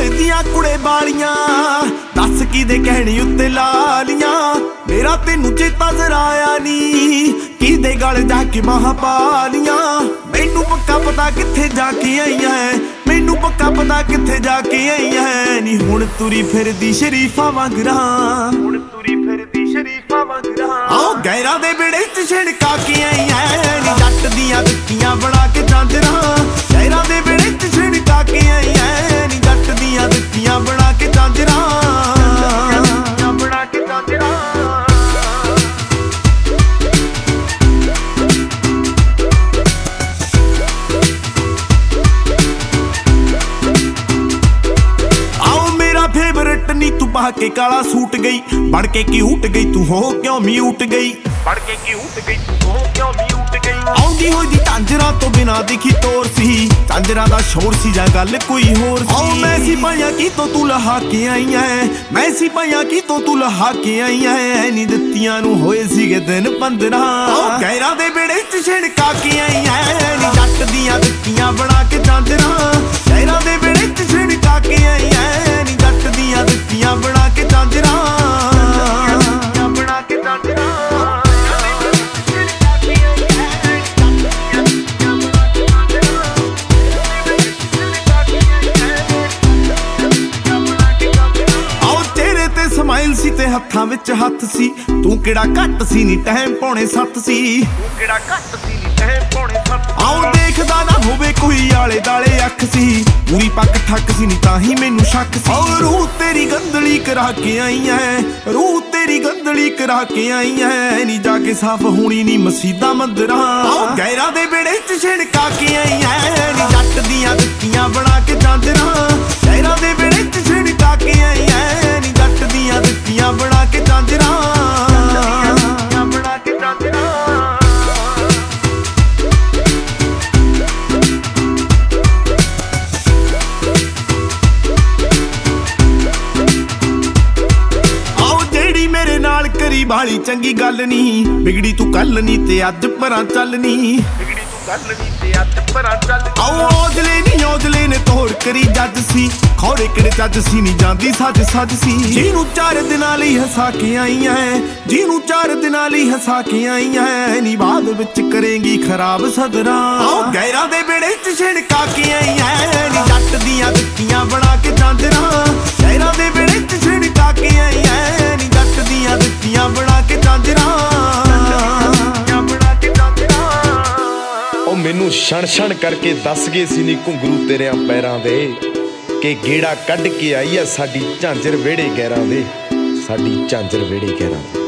ਲੋਹੇ ਦੀਆਂ ਕੁੜੇ ਬਾਲੀਆਂ दस की दे कहने उत्ते लालियां मेरा तेनू चेता जरा आया नी की दे गल जाके महापालियां मैनू पक्का पता किथे जाके आईयां है मैनू पक्का पता किथे जाके आईयां है नी हुण तुरी फिरदी शरीफा वांगरा हुण तुरी फिरदी शरीफा वांगरा आओ गैरां दे बेड़े च छिड़का के आईयां नी जट दियां दित्तियां बना के झांजरा गैरां दे बेड़े च छिड़का के आईयां नी जट दियां दित्तियां बना के झांजरा नी तू पा के काला सूट गई बढ़ के क्यूट गई तू हो क्यों म्यूट गई बढ़ के क्यूट गई तू हो क्यों म्यूट गई आउंदी होई दी झांजरा तो बिना दिखी तोर सी झांजरा दा शोर सी जा गल कोई होर सी आओ मैं सिपाहियां की तो तू लहा के आई है मैं सिपाहियां की तो तू लहा के आई है नी दित्तियां नू होए सीगे दिन 15 आओ गैरां दे बेड़े च छिड़का के आई है नी जट दियां दित्तियां बना के झांजरा गैरां दे बेड़े च छिड़का के आई है नी जट दियां दित्तियां बना के झांजरा बना के झांजरा स्माइल सी ते हत्थां विच हत्थ सी तू किहड़ा घट सी नी टाइम पौने 7 सी तू किहड़ा घट सी नी टाइम पौने 7 आओ देखदा ना होवे कोई आले दाले अख सी पूरी पक ठक सी नी ताही मैनू शक सी ओ रूह तेरी गंदली करा के आई है रूह तेरी गंदली करा के आई है नी जाके साफ होनी नी मसीदा मंदरा आओ गैरां दे बेड़े च छिड़का के आई है नी जट दियां दित्तियां बना के झांजरा गैरां दे बेड़े च छिड़का के आई है नी जट दियां दित्तियां बना के झांजरा बना के झांजरा करी बाली चंगी गल नी बिगड़ी तू कल नी ते अज परां चल नी बिगड़ी तू कल नी ते अज परां चल आओ औजले ने तोड़ करी जज सी खौड़े किड़े जज सी नी जांदी सज सज सी जीनू 4 दिनां लई हसा के आई है जीनू 4 दिनां लई हसा के आई है नी बाद विच करेंगी खराब सदरा आओ गैरां दे बेड़े च छिड़का के आई है नी जट दियां दित्तियां बना के झांजरा गैरां दे बेड़े च छिड़का के आई है नी जट दियां दित्तियां बना के झांजरा बना के झांजरा ओ मैनू छण छण करके दस गए सी नी घुंगरू तेरियां पैरां दे कि गेड़ा कढ के आई आ साडी झांजर वेड़े गैरां दे साडी झांजर वेड़े गैरां